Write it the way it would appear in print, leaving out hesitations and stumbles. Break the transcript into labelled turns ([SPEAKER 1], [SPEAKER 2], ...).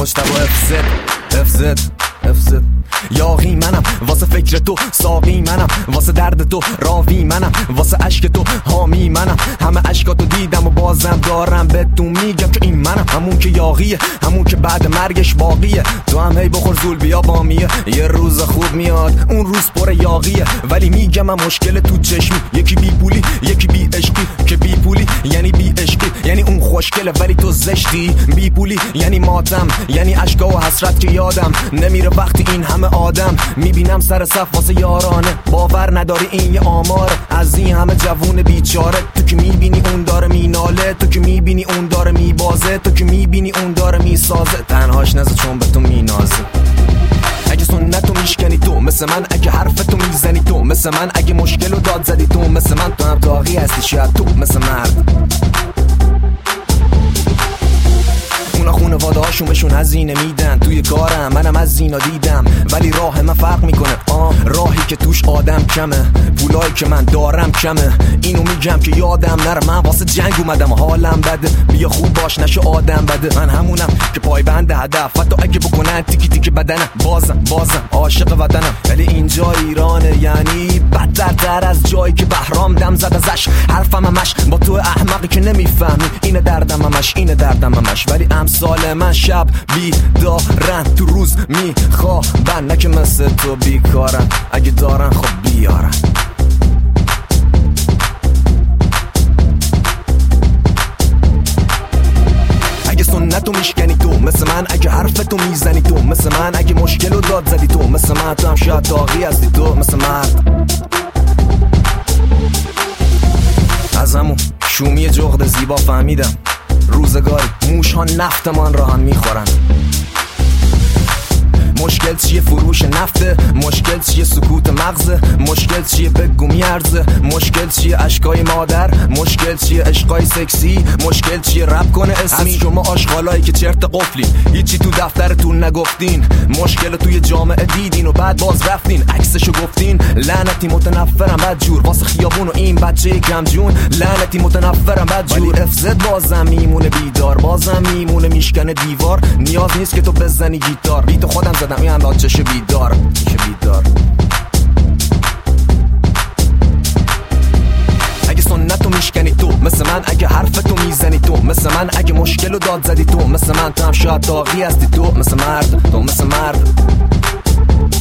[SPEAKER 1] مجتبی FZ یاغی منم واسه فکر تو، ساقی منم واسه درد تو، راوی منم واسه عشق تو، حامی منم. همه عشقاتو دیدم و بازم دارم بهتون میگم که این منم، همون که یاغیه، همون که بعد مرگش باقیه. تو هم هی بخور زول بیا بامیه، یه روز خوب میاد اون روز پر یاغیه. ولی میگم من مشکل تو چشمی، یکی بی پولی یکی بی عشقی. که بی پولی یعنی بی عشقی، یعنی اون خوشگله ولی تو زشتی. بی پولی یعنی ماتم، یعنی عشقا و حسرت که یادم نمیره وقتی این همه آدم میبینم سر صف واسه یارانه. باور نداری این یه آماره از این همه جوون بیچاره. تو که میبینی اون داره میناله، تو که میبینی اون داره میبازه، تو که میبینی اون داره میسازه. تنهاش نزد چون به تو مینازه. اگه سنتو میشکنی تو مثل من، اگه حرفتو میزنی تو مثل من، اگه مشکلو داد زدی تو مثل من، تو هم داغی هستی شاید تو مثل مرد. اونا خونواده هاشون بهشون هزینه میدن توی کارم، منم از اینا دیدم. ولی راه من فرق میکنه، راهی که توش آدم کمه، پولایی که من دارم کمه. اینو میگم که یادم نره من واسه جنگ اومدم، حالم بده. بیا خوب باش نشه آدم بده. من همونم که پایبند هدف، حتی اگه بکنن تیکی تیکی بدنم بازم عاشق وطنم. ولی اینجا ایرانه، یعنی بدتر از جایی که بهرام دم زد ازش. حرفم همش با تو احمقی که نمیفهمی، اینه دردم همش. ولی امثال من شب بیدارن، تو روز میخوابن، نه که مثل تو بیکارن. اگه دارن خب بیارن. اگه سنتو میشکنی تو مثل من، اگه حرفتو میزنی تو مثل من، اگه مشکلو داد زدی تو مثل من، تو هم شاید داغی هستی تو مثل مرد. از همون شومی جغد زیبا فهمیدم روزگاری موش ها نفت من را هم میخورن. مشکل چیه فروش نفته، مشکل چیه سکوت مغزه، مشکل چیه بگو میارزه، مشکل چیه عشقای مادر، مشکل چیه عشقای سکسی، مشکل چیه رپ کنه اسمی. از شما آشغالایی که چرت قفلین، هیچی تو دفترتون نگفتین، مشکل توی جامعه دیدین و بعد باز رفتین عکسشو گفتین. لعنتی متنفرم بد جور واسه خیابون و این بچه کم جون، لعنتی متنفرم بد جور. FZ بازم میمونه بیدار، بازم میمونه میشکنه دیوار. نیاز نیست که تو بزنی گیتار، بیت خودم زدم این انداز چشه بیدار. اگه سنتو میشکنی تو مثل من، اگه حرفتو میزنی تو مثل من، اگه مشکلو داد زدی تو مثل من، تو هم شاید داغی هستی تو مثل مرد.